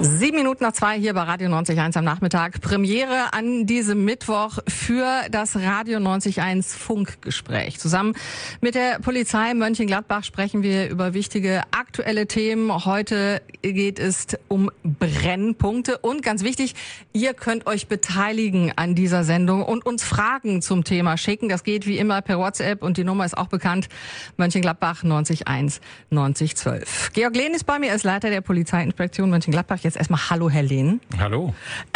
7 Minuten nach 2 hier bei Radio 90.1 am Nachmittag. Premiere an diesem Mittwoch für das Radio 90.1 Funkgespräch. Zusammen mit der Polizei Mönchengladbach sprechen wir über wichtige aktuelle Themen. Heute geht es um Brennpunkte und ganz wichtig, ihr könnt euch beteiligen an dieser Sendung und uns Fragen zum Thema schicken. Das geht wie immer per WhatsApp und die Nummer ist auch bekannt. Mönchengladbach 901 9012. Georg Lehn ist bei mir, er ist Leiter der Polizeiinspektion Mönchengladbach. Jetzt erstmal hallo, Herr Lehn. Hallo.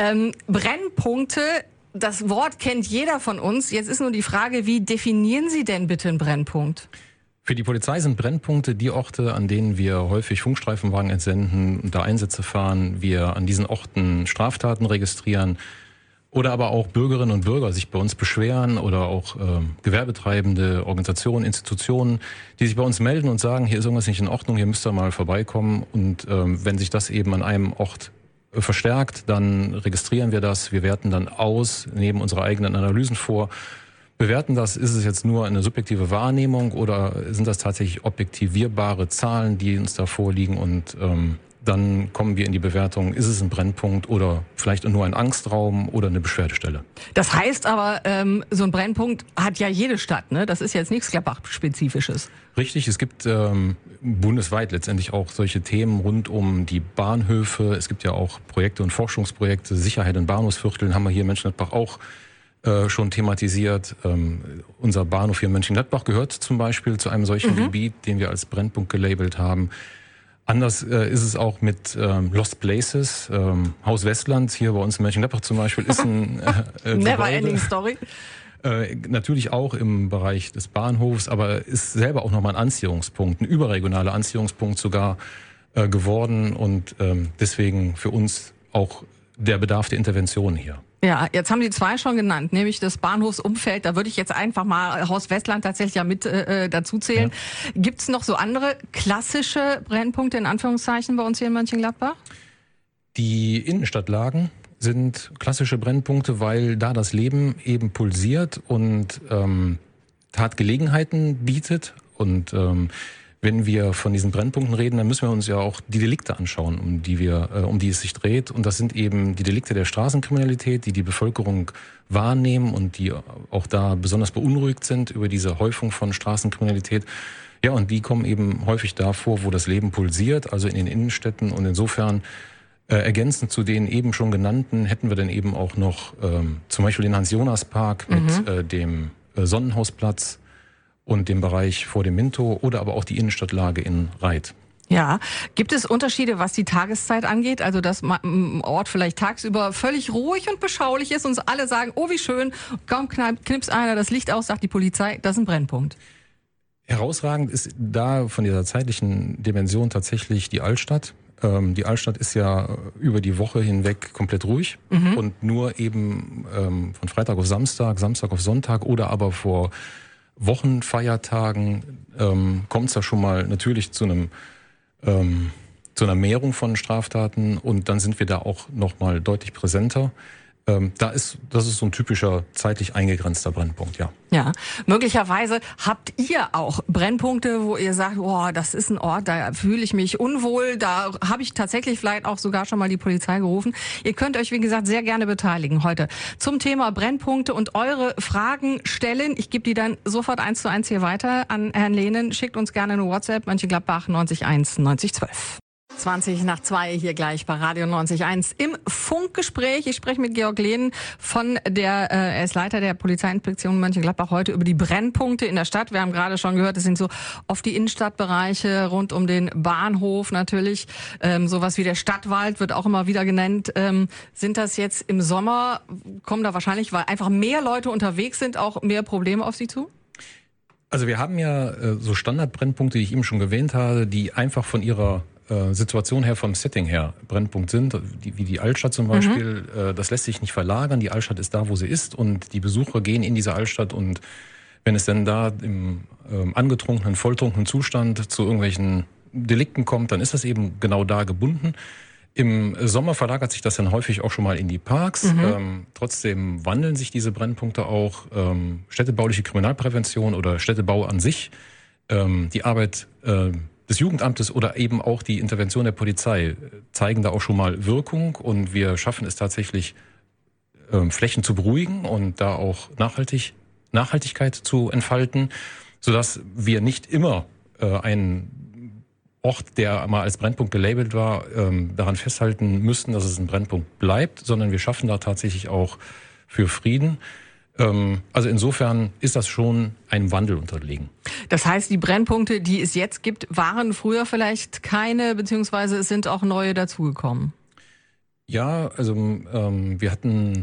Brennpunkte, das Wort kennt jeder von uns. Jetzt ist nur die Frage, wie definieren Sie denn bitte einen Brennpunkt? Für die Polizei sind Brennpunkte die Orte, an denen wir häufig Funkstreifenwagen entsenden und da Einsätze fahren. Wir an diesen Orten Straftaten registrieren oder aber auch Bürgerinnen und Bürger sich bei uns beschweren oder auch gewerbetreibende Organisationen, Institutionen, die sich bei uns melden und sagen, hier ist irgendwas nicht in Ordnung, hier müsst ihr mal vorbeikommen. Und wenn sich das eben an einem Ort verstärkt, dann registrieren wir das, wir werten dann aus, nehmen unsere eigenen Analysen vor, bewerten das, ist es jetzt nur eine subjektive Wahrnehmung oder sind das tatsächlich objektivierbare Zahlen, die uns da vorliegen und dann kommen wir in die Bewertung, ist es ein Brennpunkt oder vielleicht nur ein Angstraum oder eine Beschwerdestelle. Das heißt aber, so ein Brennpunkt hat ja jede Stadt, ne? Das ist jetzt nichts Gladbach-spezifisches. Richtig, es gibt bundesweit letztendlich auch solche Themen rund um die Bahnhöfe. Es gibt ja auch Projekte und Forschungsprojekte, Sicherheit in Bahnhofsvierteln haben wir hier in Mönchengladbach auch schon thematisiert. Unser Bahnhof hier in Mönchengladbach gehört zum Beispiel zu einem solchen Gebiet, den wir als Brennpunkt gelabelt haben. Anders ist es auch mit Lost Places. Haus Westland hier bei uns in Mönchengladbach zum Beispiel ist ein Never ending story. Natürlich auch im Bereich des Bahnhofs, aber ist selber auch nochmal ein Anziehungspunkt, ein überregionaler Anziehungspunkt sogar geworden und deswegen für uns auch der Bedarf der Intervention hier. Ja, jetzt haben Sie zwei schon genannt, nämlich das Bahnhofsumfeld. Da würde ich jetzt einfach mal Haus Westland tatsächlich ja mit dazu zählen. Ja. Gibt's noch so andere klassische Brennpunkte in Anführungszeichen bei uns hier in Mönchengladbach? Die Innenstadtlagen sind klassische Brennpunkte, weil da das Leben eben pulsiert und Tatgelegenheiten bietet. Und wenn wir von diesen Brennpunkten reden, dann müssen wir uns ja auch die Delikte anschauen, um die es sich dreht. Und das sind eben die Delikte der Straßenkriminalität, die die Bevölkerung wahrnehmen und die auch da besonders beunruhigt sind über diese Häufung von Straßenkriminalität. Ja, und die kommen eben häufig da vor, wo das Leben pulsiert, also in den Innenstädten. Und insofern ergänzend zu den eben schon genannten hätten wir dann eben auch noch zum Beispiel den Hans-Jonas-Park mit dem Sonnenhausplatz und dem Bereich vor dem Minto oder aber auch die Innenstadtlage in Reit. Ja, gibt es Unterschiede, was die Tageszeit angeht? Also, dass ein Ort vielleicht tagsüber völlig ruhig und beschaulich ist und alle sagen, oh, wie schön, kaum knipst einer das Licht aus, sagt die Polizei, das ist ein Brennpunkt. Herausragend ist da von dieser zeitlichen Dimension tatsächlich die Altstadt. Die Altstadt ist ja über die Woche hinweg komplett ruhig und nur eben von Freitag auf Samstag, Samstag auf Sonntag oder aber vor Wochenfeiertagen kommt es da schon mal natürlich zu einer Mehrung von Straftaten und dann sind wir da auch noch mal deutlich präsenter. Das ist so ein typischer zeitlich eingegrenzter Brennpunkt, ja. Ja, möglicherweise habt ihr auch Brennpunkte, wo ihr sagt, boah, das ist ein Ort, da fühle ich mich unwohl, da habe ich tatsächlich vielleicht auch sogar schon mal die Polizei gerufen. Ihr könnt euch, wie gesagt, sehr gerne beteiligen heute zum Thema Brennpunkte und eure Fragen stellen. Ich gebe die dann sofort 1:1 hier weiter an Herrn Lehnen. Schickt uns gerne eine WhatsApp, Mönchengladbach 901 9012. 2 hier gleich bei Radio 90.1 im Funkgespräch. Ich spreche mit Georg Lehn er ist Leiter der Polizeiinspektion Mönchengladbach heute über die Brennpunkte in der Stadt. Wir haben gerade schon gehört, es sind so oft die Innenstadtbereiche rund um den Bahnhof natürlich. Sowas wie der Stadtwald wird auch immer wieder genannt. Sind das jetzt im Sommer, kommen da wahrscheinlich, weil einfach mehr Leute unterwegs sind, auch mehr Probleme auf Sie zu? Also wir haben ja so Standardbrennpunkte, die ich eben schon erwähnt habe, die einfach von ihrer Situation her, vom Setting her Brennpunkt sind, wie die Altstadt zum Beispiel. Das lässt sich nicht verlagern. Die Altstadt ist da, wo sie ist und die Besucher gehen in diese Altstadt und wenn es denn da im angetrunkenen, volltrunkenen Zustand zu irgendwelchen Delikten kommt, dann ist das eben genau da gebunden. Im Sommer verlagert sich das dann häufig auch schon mal in die Parks. Trotzdem wandeln sich diese Brennpunkte auch. Städtebauliche Kriminalprävention oder Städtebau an sich. Die Arbeit des Jugendamtes oder eben auch die Intervention der Polizei zeigen da auch schon mal Wirkung und wir schaffen es tatsächlich, Flächen zu beruhigen und da auch Nachhaltigkeit zu entfalten, sodass wir nicht immer einen Ort, der mal als Brennpunkt gelabelt war, daran festhalten müssen, dass es ein Brennpunkt bleibt, sondern wir schaffen da tatsächlich auch für Frieden. Also insofern ist das schon einem Wandel unterlegen. Das heißt, die Brennpunkte, die es jetzt gibt, waren früher vielleicht keine, beziehungsweise es sind auch neue dazugekommen? Ja, also wir hatten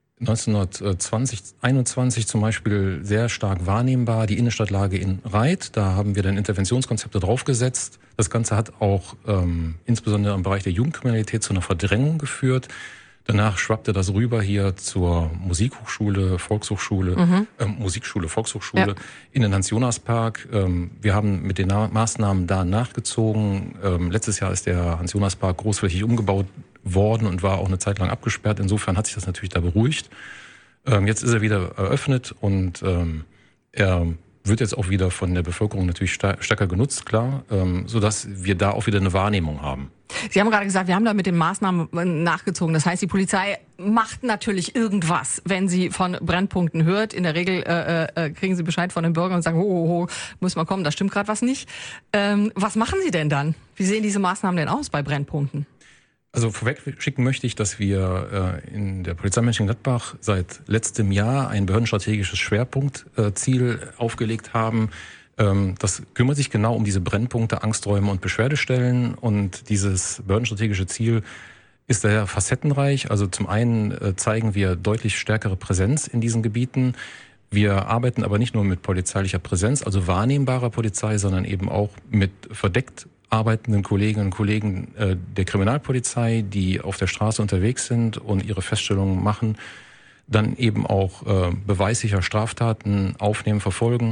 1921 zum Beispiel sehr stark wahrnehmbar die Innenstadtlage in Reith. Da haben wir dann Interventionskonzepte draufgesetzt. Das Ganze hat auch insbesondere im Bereich der Jugendkriminalität zu einer Verdrängung geführt. Danach schwappte das rüber hier zur Musikhochschule, Volkshochschule, Musikschule, Volkshochschule in den Hans-Jonas-Park. Wir haben mit den Maßnahmen da nachgezogen. Letztes Jahr ist der Hans-Jonas-Park großflächig umgebaut worden und war auch eine Zeit lang abgesperrt. Insofern hat sich das natürlich da beruhigt. Jetzt ist er wieder eröffnet und er wird jetzt auch wieder von der Bevölkerung natürlich stärker genutzt, klar, sodass wir da auch wieder eine Wahrnehmung haben. Sie haben gerade gesagt, wir haben da mit den Maßnahmen nachgezogen. Das heißt, die Polizei macht natürlich irgendwas, wenn sie von Brennpunkten hört. In der Regel kriegen sie Bescheid von den Bürgern und sagen, ho, muss mal kommen, da stimmt gerade was nicht. Was machen Sie denn dann? Wie sehen diese Maßnahmen denn aus bei Brennpunkten? Also vorweg schicken möchte ich, dass wir in der Polizei Mönchengladbach seit letztem Jahr ein behördenstrategisches Schwerpunktziel aufgelegt haben. Das kümmert sich genau um diese Brennpunkte, Angsträume und Beschwerdestellen. Und dieses behördenstrategische Ziel ist daher facettenreich. Also zum einen zeigen wir deutlich stärkere Präsenz in diesen Gebieten. Wir arbeiten aber nicht nur mit polizeilicher Präsenz, also wahrnehmbarer Polizei, sondern eben auch mit verdeckt arbeitenden Kolleginnen und Kollegen der Kriminalpolizei, die auf der Straße unterwegs sind und ihre Feststellungen machen, dann eben auch beweissicher Straftaten aufnehmen, verfolgen.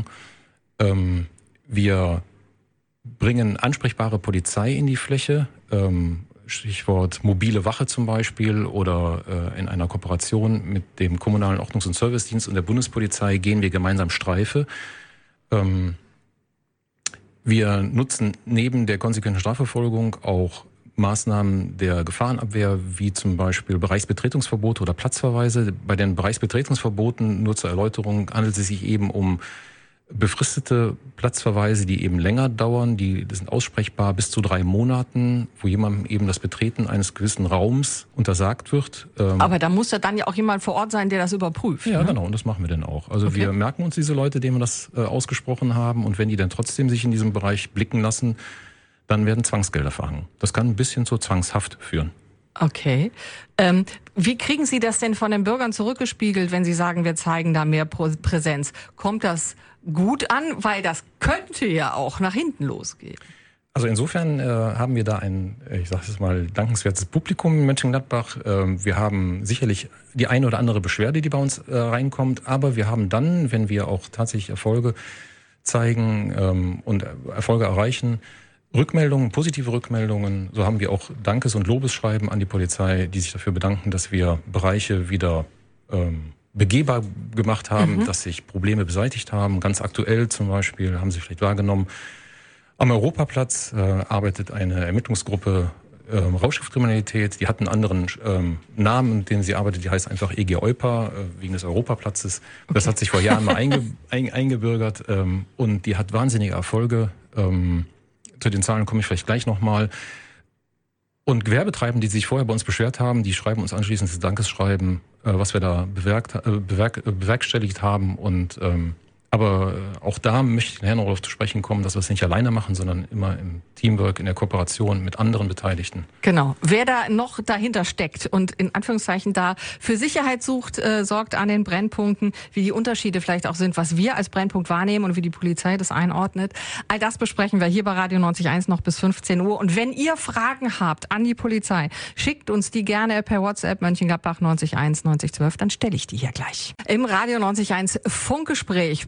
Wir bringen ansprechbare Polizei in die Fläche, Stichwort mobile Wache zum Beispiel, oder in einer Kooperation mit dem Kommunalen Ordnungs- und Servicedienst und der Bundespolizei gehen wir gemeinsam Streife. Wir nutzen neben der konsequenten Strafverfolgung auch Maßnahmen der Gefahrenabwehr, wie zum Beispiel Bereichsbetretungsverbote oder Platzverweise. Bei den Bereichsbetretungsverboten, nur zur Erläuterung, handelt es sich eben um befristete Platzverweise, die eben länger dauern, die sind aussprechbar bis zu 3 Monaten, wo jemandem eben das Betreten eines gewissen Raums untersagt wird. Aber da muss ja dann ja auch jemand vor Ort sein, der das überprüft. Ja, genau, und das machen wir dann auch. Also wir merken uns diese Leute, denen wir das ausgesprochen haben, und wenn die dann trotzdem sich in diesem Bereich blicken lassen, dann werden Zwangsgelder verhangen. Das kann ein bisschen zur Zwangshaft führen. Okay. Wie kriegen Sie das denn von den Bürgern zurückgespiegelt, wenn Sie sagen, wir zeigen da mehr Präsenz? Kommt das gut an? Weil das könnte ja auch nach hinten losgehen. Also insofern haben wir da ein, ich sage es mal, dankenswertes Publikum in Mönchengladbach. Wir haben sicherlich die eine oder andere Beschwerde, die bei uns reinkommt, aber wir haben dann, wenn wir auch tatsächlich Erfolge zeigen und Erfolge erreichen, Rückmeldungen, positive Rückmeldungen. So haben wir auch Dankes- und Lobesschreiben an die Polizei, die sich dafür bedanken, dass wir Bereiche wieder begehbar gemacht haben, dass sich Probleme beseitigt haben. Ganz aktuell zum Beispiel, haben Sie vielleicht wahrgenommen, am Europaplatz arbeitet eine Ermittlungsgruppe Rauschgiftkriminalität. Die hat einen anderen Namen, den sie arbeitet. Die heißt einfach EG Eupa, wegen des Europaplatzes. Okay. Das hat sich vor Jahren mal eingebürgert und die hat wahnsinnige Erfolge. Zu den Zahlen komme ich vielleicht gleich nochmal. Und Gewerbetreibende, die sich vorher bei uns beschwert haben, die schreiben uns anschließend das Dankesschreiben, was wir da bewerkstelligt haben. Und aber auch da möchte ich nachher noch darauf zu sprechen kommen, dass wir es nicht alleine machen, sondern immer im Teamwork, in der Kooperation mit anderen Beteiligten. Genau. Wer da noch dahinter steckt und in Anführungszeichen da für Sicherheit sucht, sorgt an den Brennpunkten, wie die Unterschiede vielleicht auch sind, was wir als Brennpunkt wahrnehmen und wie die Polizei das einordnet. All das besprechen wir hier bei Radio 90.1 noch bis 15 Uhr. Und wenn ihr Fragen habt an die Polizei, schickt uns die gerne per WhatsApp Mönchengladbach 90.1 9012, dann stelle ich die hier gleich. Im Radio 90.1 Funkgespräch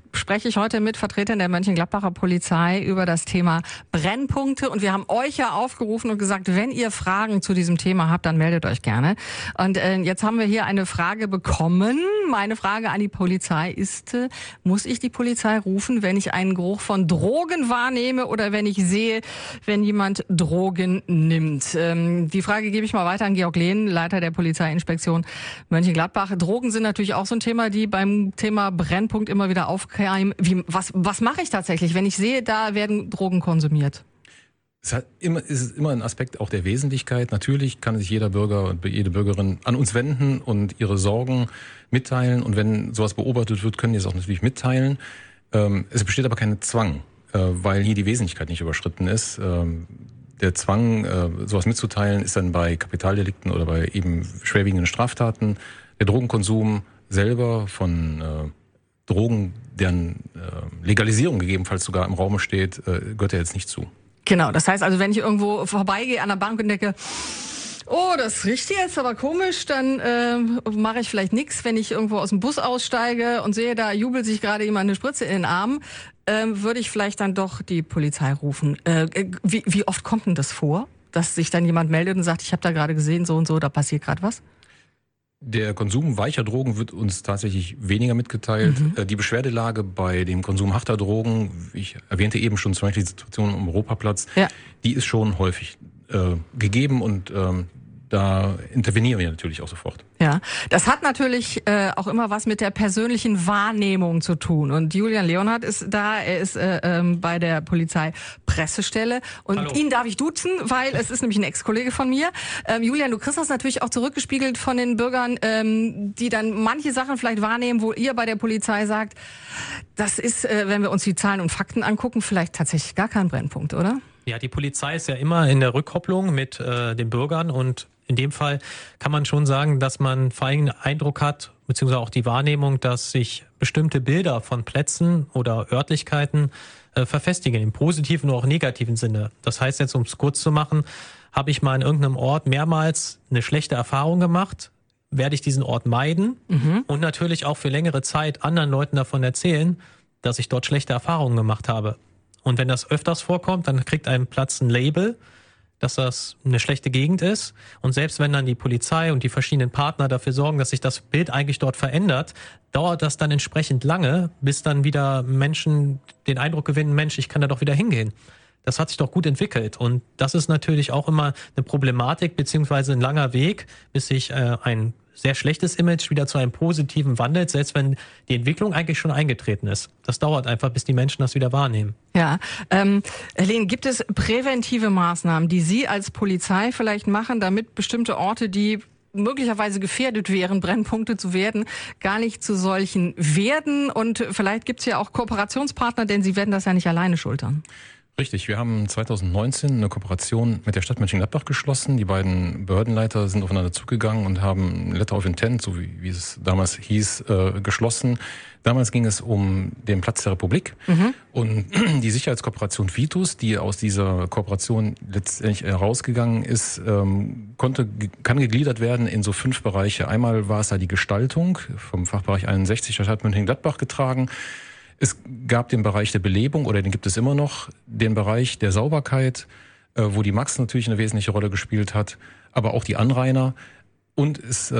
spreche ich heute mit Vertretern der Mönchengladbacher Polizei über das Thema Brennpunkte. Und wir haben euch ja aufgerufen und gesagt, wenn ihr Fragen zu diesem Thema habt, dann meldet euch gerne. Und jetzt haben wir hier eine Frage bekommen. Meine Frage an die Polizei ist, muss ich die Polizei rufen, wenn ich einen Geruch von Drogen wahrnehme oder wenn ich sehe, wenn jemand Drogen nimmt? Die Frage gebe ich mal weiter an Georg Lehn, Leiter der Polizeiinspektion Mönchengladbach. Drogen sind natürlich auch so ein Thema, die beim Thema Brennpunkt immer wieder aufkeimen. Was mache ich tatsächlich, wenn ich sehe, da werden Drogen konsumiert? Es ist immer ein Aspekt auch der Wesentlichkeit. Natürlich kann sich jeder Bürger und jede Bürgerin an uns wenden und ihre Sorgen mitteilen. Und wenn sowas beobachtet wird, können die es auch natürlich mitteilen. Es besteht aber kein Zwang, weil hier die Wesentlichkeit nicht überschritten ist. Der Zwang, sowas mitzuteilen, ist dann bei Kapitaldelikten oder bei eben schwerwiegenden Straftaten. Der Drogenkonsum selber von Drogen, deren Legalisierung gegebenenfalls sogar im Raum steht, gehört ja jetzt nicht zu. Genau, das heißt also, wenn ich irgendwo vorbeigehe an der Bank und denke, oh, das riecht jetzt aber komisch, dann mache ich vielleicht nichts. Wenn ich irgendwo aus dem Bus aussteige und sehe, da jubelt sich gerade jemand eine Spritze in den Arm, würde ich vielleicht dann doch die Polizei rufen. Wie oft kommt denn das vor, dass sich dann jemand meldet und sagt, ich habe da gerade gesehen, so und so, da passiert gerade was? Der Konsum weicher Drogen wird uns tatsächlich weniger mitgeteilt. Die Beschwerdelage bei dem Konsum harter Drogen, ich erwähnte eben schon zum Beispiel die Situation am Europaplatz, die ist schon häufig gegeben und da intervenieren wir natürlich auch sofort. Ja, das hat natürlich auch immer was mit der persönlichen Wahrnehmung zu tun. Und Julian Leonhardt ist da, er ist bei der Polizeipressestelle. Und Hallo. Ihn darf ich duzen, weil es ist nämlich ein Ex-Kollege von mir. Julian, du kriegst das natürlich auch zurückgespiegelt von den Bürgern, die dann manche Sachen vielleicht wahrnehmen, wo ihr bei der Polizei sagt, das ist, wenn wir uns die Zahlen und Fakten angucken, vielleicht tatsächlich gar kein Brennpunkt, oder? Ja, die Polizei ist ja immer in der Rückkopplung mit den Bürgern und in dem Fall kann man schon sagen, dass man vor allem den Eindruck hat, beziehungsweise auch die Wahrnehmung, dass sich bestimmte Bilder von Plätzen oder Örtlichkeiten verfestigen, im positiven oder auch negativen Sinne. Das heißt jetzt, um es kurz zu machen, habe ich mal in irgendeinem Ort mehrmals eine schlechte Erfahrung gemacht, werde ich diesen Ort meiden und natürlich auch für längere Zeit anderen Leuten davon erzählen, dass ich dort schlechte Erfahrungen gemacht habe. Und wenn das öfters vorkommt, dann kriegt ein Platz ein Label, dass das eine schlechte Gegend ist. Und selbst wenn dann die Polizei und die verschiedenen Partner dafür sorgen, dass sich das Bild eigentlich dort verändert, dauert das dann entsprechend lange, bis dann wieder Menschen den Eindruck gewinnen, Mensch, ich kann da doch wieder hingehen. Das hat sich doch gut entwickelt. Und das ist natürlich auch immer eine Problematik beziehungsweise ein langer Weg, bis sich ein sehr schlechtes Image wieder zu einem positiven wandelt, selbst wenn die Entwicklung eigentlich schon eingetreten ist. Das dauert einfach, bis die Menschen das wieder wahrnehmen. Ja, Herr Lehn, gibt es präventive Maßnahmen, die Sie als Polizei vielleicht machen, damit bestimmte Orte, die möglicherweise gefährdet wären, Brennpunkte zu werden, gar nicht zu solchen werden? Und vielleicht gibt es ja auch Kooperationspartner, denn Sie werden das ja nicht alleine schultern. Richtig, wir haben 2019 eine Kooperation mit der Stadt Mönchengladbach geschlossen. Die beiden Behördenleiter sind aufeinander zugegangen und haben ein Letter of Intent, so wie es damals hieß, geschlossen. Damals ging es um den Platz der Republik und die Sicherheitskooperation Vitus, die aus dieser Kooperation letztendlich herausgegangen ist, kann gegliedert werden in so 5 Bereiche. Einmal war es da die Gestaltung vom Fachbereich 61 der Stadt Mönchengladbach getragen. Es gab den Bereich der Belebung, oder den gibt es immer noch, den Bereich der Sauberkeit, wo die Max natürlich eine wesentliche Rolle gespielt hat, aber auch die Anrainer. Und es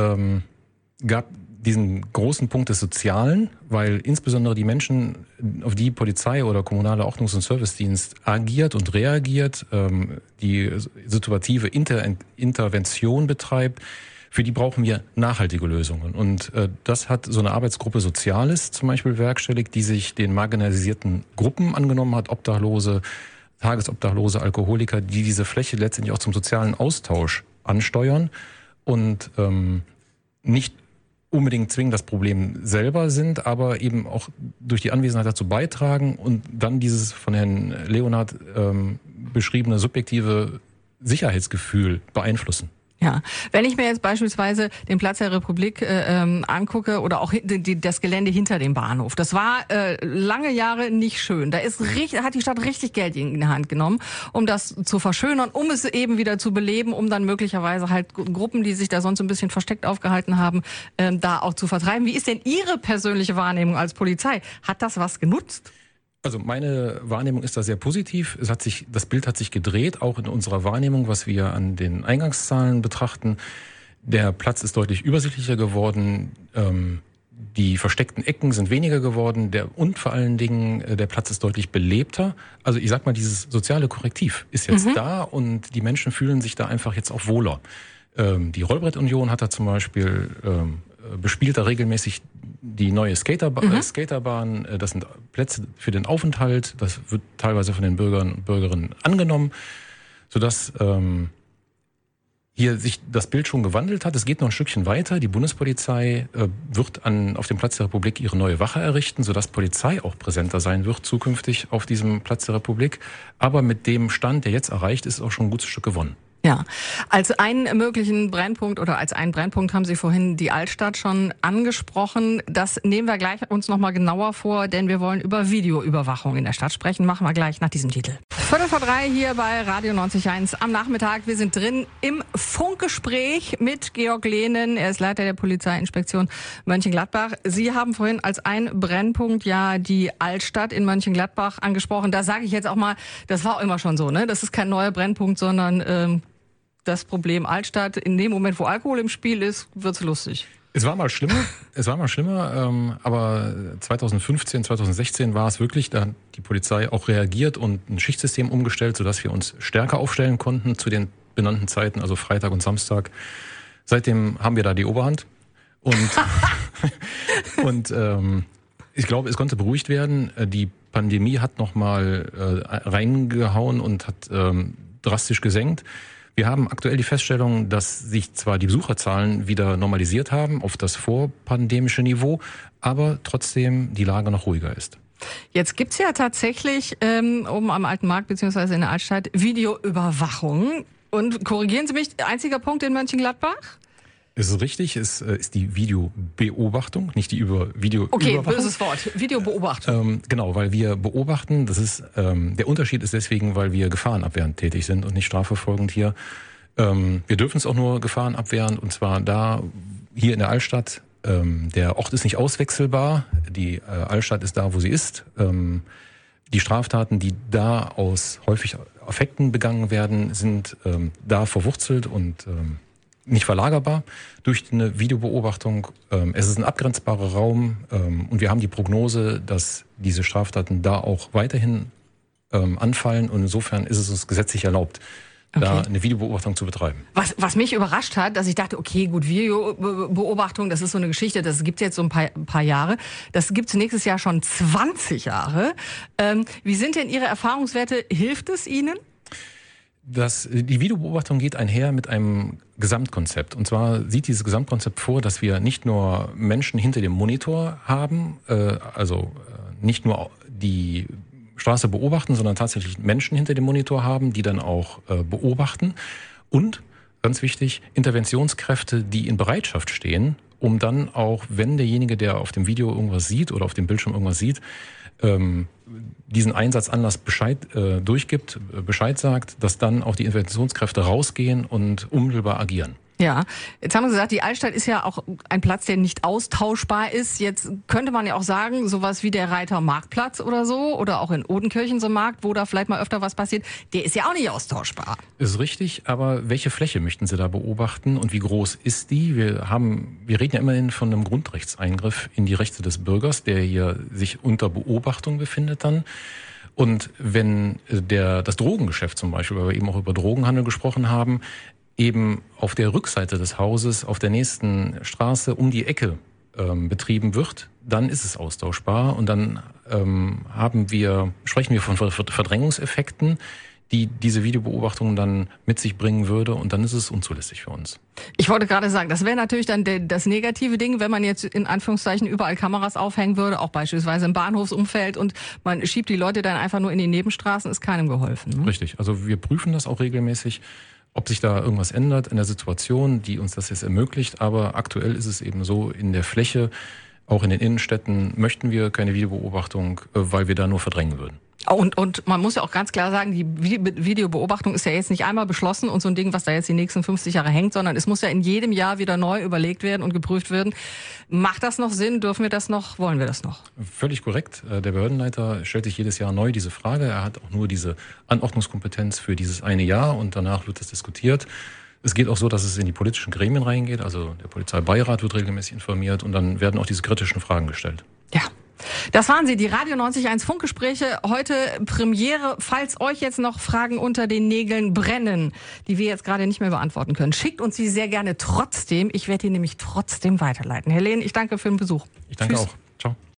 gab diesen großen Punkt des Sozialen, weil insbesondere die Menschen, auf die Polizei oder kommunaler Ordnungs- und Servicedienst agiert und reagiert, die situative Intervention betreibt, für die brauchen wir nachhaltige Lösungen. Und das hat so eine Arbeitsgruppe Soziales zum Beispiel bewerkstelligt, die sich den marginalisierten Gruppen angenommen hat, Obdachlose, Tagesobdachlose, Alkoholiker, die diese Fläche letztendlich auch zum sozialen Austausch ansteuern und nicht unbedingt zwingend das Problem selber sind, aber eben auch durch die Anwesenheit dazu beitragen und dann dieses von Herrn Leonhardt beschriebene subjektive Sicherheitsgefühl beeinflussen. Ja, wenn ich mir jetzt beispielsweise den Platz der Republik angucke oder auch das Gelände hinter dem Bahnhof, das war lange Jahre nicht schön. Da hat die Stadt richtig Geld in die Hand genommen, um das zu verschönern, um es eben wieder zu beleben, um dann möglicherweise halt Gruppen, die sich da sonst ein bisschen versteckt aufgehalten haben, da auch zu vertreiben. Wie ist denn Ihre persönliche Wahrnehmung als Polizei? Hat das was genutzt? Also meine Wahrnehmung ist da sehr positiv. Das Bild hat sich gedreht, auch in unserer Wahrnehmung, was wir an den Eingangszahlen betrachten. Der Platz ist deutlich übersichtlicher geworden. Die versteckten Ecken sind weniger geworden. Und vor allen Dingen, der Platz ist deutlich belebter. Also ich sag mal, dieses soziale Korrektiv ist jetzt da und die Menschen fühlen sich da einfach jetzt auch wohler. Die Rollbrettunion hat da zum Beispiel bespielt da regelmäßig die neue Skaterbahn. Das sind Plätze für den Aufenthalt. Das wird teilweise von den Bürgern und Bürgerinnen angenommen, sodass hier sich das Bild schon gewandelt hat. Es geht noch ein Stückchen weiter. Die Bundespolizei wird auf dem Platz der Republik ihre neue Wache errichten, sodass Polizei auch präsenter sein wird zukünftig auf diesem Platz der Republik. Aber mit dem Stand, der jetzt erreicht ist, auch schon ein gutes Stück gewonnen. Ja, als einen möglichen Brennpunkt oder als einen Brennpunkt haben Sie vorhin die Altstadt schon angesprochen. Das nehmen wir gleich uns nochmal genauer vor, denn wir wollen über Videoüberwachung in der Stadt sprechen. Machen wir gleich nach diesem Titel. 2:45 hier bei Radio 90.1 am Nachmittag. Wir sind drin im Funkgespräch mit Georg Lehnen. Er ist Leiter der Polizeiinspektion Mönchengladbach. Sie haben vorhin als ein Brennpunkt ja die Altstadt in Mönchengladbach angesprochen. Da sage ich jetzt auch mal, das war auch immer schon so, ne? Das ist kein neuer Brennpunkt, sondern das Problem Altstadt, in dem Moment, wo Alkohol im Spiel ist, wird's lustig. Es war mal schlimmer, aber 2015, 2016 war es wirklich, da hat die Polizei auch reagiert und ein Schichtsystem umgestellt, sodass wir uns stärker aufstellen konnten zu den benannten Zeiten, also Freitag und Samstag. Seitdem haben wir da die Oberhand und ich glaube, es konnte beruhigt werden. Die Pandemie hat nochmal reingehauen und hat drastisch gesenkt. Wir haben aktuell die Feststellung, dass sich zwar die Besucherzahlen wieder normalisiert haben auf das vorpandemische Niveau, aber trotzdem die Lage noch ruhiger ist. Jetzt gibt's ja tatsächlich oben am Alten Markt beziehungsweise in der Altstadt Videoüberwachung. Und korrigieren Sie mich, einziger Punkt in Mönchengladbach? Es ist richtig, es ist die Videobeobachtung, nicht die Videoüberwachung. Okay, böses Wort. Videobeobachtung. Genau, weil wir beobachten, der Unterschied ist deswegen, weil wir gefahrenabwehrend tätig sind und nicht strafverfolgend hier. Wir dürfen es auch nur gefahrenabwehrend und zwar hier in der Altstadt. Der Ort ist nicht auswechselbar, die Altstadt ist da, wo sie ist. Die Straftaten, die da aus häufig Affekten begangen werden, sind da verwurzelt und nicht verlagerbar durch eine Videobeobachtung. Es ist ein abgrenzbarer Raum und wir haben die Prognose, dass diese Straftaten da auch weiterhin anfallen und insofern ist es uns gesetzlich erlaubt, da eine Videobeobachtung zu betreiben. Was mich überrascht hat, dass ich dachte, okay, gut, Videobeobachtung, das ist so eine Geschichte, das gibt's jetzt so ein paar Jahre. Das gibt's nächstes Jahr schon 20 Jahre. Wie sind denn Ihre Erfahrungswerte? Hilft es Ihnen? Die Videobeobachtung geht einher mit einem Gesamtkonzept. Und zwar sieht dieses Gesamtkonzept vor, dass wir nicht nur Menschen hinter dem Monitor haben, nicht nur die Straße beobachten, sondern tatsächlich Menschen hinter dem Monitor haben, die dann auch beobachten. Und, ganz wichtig, Interventionskräfte, die in Bereitschaft stehen, um dann auch, wenn derjenige, der auf dem Video irgendwas sieht oder auf dem Bildschirm irgendwas sieht, diesen Einsatzanlass Bescheid sagt, dass dann auch die Interventionskräfte rausgehen und unmittelbar agieren. Ja, jetzt haben wir gesagt, die Altstadt ist ja auch ein Platz, der nicht austauschbar ist. Jetzt könnte man ja auch sagen, sowas wie der Reiter Marktplatz oder so, oder auch in Odenkirchen so ein Markt, wo da vielleicht mal öfter was passiert, der ist ja auch nicht austauschbar. Ist richtig, aber welche Fläche möchten Sie da beobachten und wie groß ist die? Wir reden ja immerhin von einem Grundrechtseingriff in die Rechte des Bürgers, der hier sich unter Beobachtung befindet dann. Und wenn das Drogengeschäft zum Beispiel, weil wir eben auch über Drogenhandel gesprochen haben, eben auf der Rückseite des Hauses, auf der nächsten Straße um die Ecke betrieben wird, dann ist es austauschbar und dann sprechen wir von Verdrängungseffekten, die diese Videobeobachtung dann mit sich bringen würde und dann ist es unzulässig für uns. Ich wollte gerade sagen, das wäre natürlich dann das negative Ding, wenn man jetzt in Anführungszeichen überall Kameras aufhängen würde, auch beispielsweise im Bahnhofsumfeld und man schiebt die Leute dann einfach nur in die Nebenstraßen, ist keinem geholfen. Ne? Richtig, also wir prüfen das auch regelmäßig. ob sich da irgendwas ändert in der Situation, die uns das jetzt ermöglicht. Aber aktuell ist es eben so, in der Fläche, auch in den Innenstädten, möchten wir keine Videobeobachtung, weil wir da nur verdrängen würden. Und man muss ja auch ganz klar sagen, die Videobeobachtung ist ja jetzt nicht einmal beschlossen und so ein Ding, was da jetzt die nächsten 50 Jahre hängt, sondern es muss ja in jedem Jahr wieder neu überlegt werden und geprüft werden. Macht das noch Sinn? Dürfen wir das noch? Wollen wir das noch? Völlig korrekt. Der Behördenleiter stellt sich jedes Jahr neu diese Frage. Er hat auch nur diese Anordnungskompetenz für dieses eine Jahr und danach wird es diskutiert. Es geht auch so, dass es in die politischen Gremien reingeht. Also der Polizeibeirat wird regelmäßig informiert und dann werden auch diese kritischen Fragen gestellt. Ja. Das waren sie, die Radio 90.1 Funkgespräche. Heute Premiere. Falls euch jetzt noch Fragen unter den Nägeln brennen, die wir jetzt gerade nicht mehr beantworten können, schickt uns sie sehr gerne trotzdem. Ich werde die nämlich trotzdem weiterleiten. Helene, ich danke für den Besuch. Ich danke auch. Ciao.